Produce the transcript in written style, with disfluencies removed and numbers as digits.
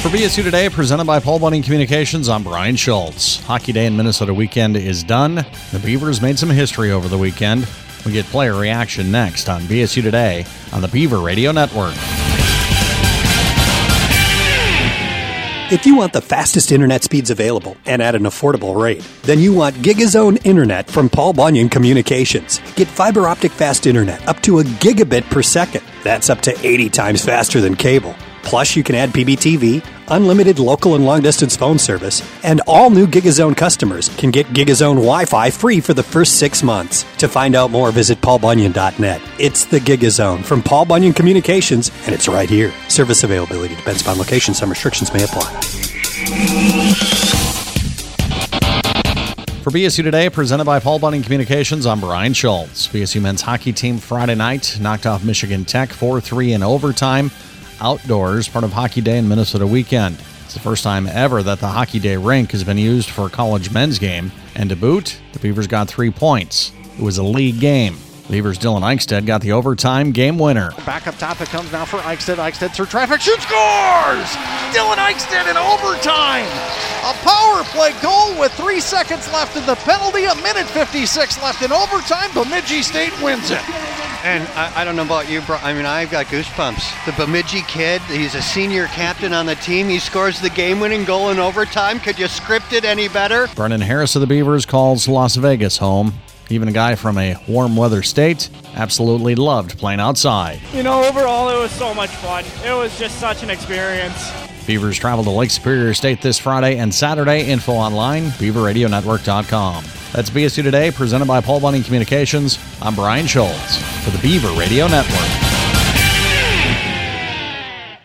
For BSU Today, presented by Paul Bunyan Communications, I'm Brian Schultz. Hockey Day in Minnesota weekend is done. The Beavers made some history over the weekend. We get player reaction next on BSU Today on the Beaver Radio Network. If you want the fastest internet speeds available and at an affordable rate, then you want GigaZone Internet from Paul Bunyan Communications. Get fiber optic fast internet up to a gigabit per second. That's up to 80 times faster than cable. Plus, you can add PBTV, unlimited local and long-distance phone service, and all new GigaZone customers can get GigaZone Wi-Fi free for the first 6 months. To find out more, visit paulbunyan.net. It's the GigaZone from Paul Bunyan Communications, and it's right here. Service availability depends upon location. Some restrictions may apply. For BSU Today, presented by Paul Bunyan Communications, I'm Brian Schultz. BSU men's hockey team Friday night knocked off Michigan Tech 4-3 in overtime. Outdoors, part of Hockey Day in Minnesota weekend. It's the first time ever that the Hockey Day rink has been used for a college men's game. And to boot, the Beavers got 3 points. It was a league game. Beavers' Dylan Eichstedt got the overtime game winner. Back up top, it comes now for Eichstedt. Eichstedt through traffic, shoots, scores! Dylan Eichstedt in overtime. A power play goal with 3 seconds left in the penalty, a minute 56 left in overtime. Bemidji State wins it. And I don't know about you, bro. I mean, I've got goosebumps. The Bemidji kid, he's a senior captain on the team. He scores the game-winning goal in overtime. Could you script it any better? Brennan Harris of the Beavers calls Las Vegas home. Even a guy from a warm weather state absolutely loved playing outside. You know, overall, it was so much fun. It was just such an experience. Beavers travel to Lake Superior State this Friday and Saturday. Info online, beaverradionetwork.com. That's BSU Today, presented by Paul Bunyan Communications. I'm Brian Schultz for the Beaver Radio Network.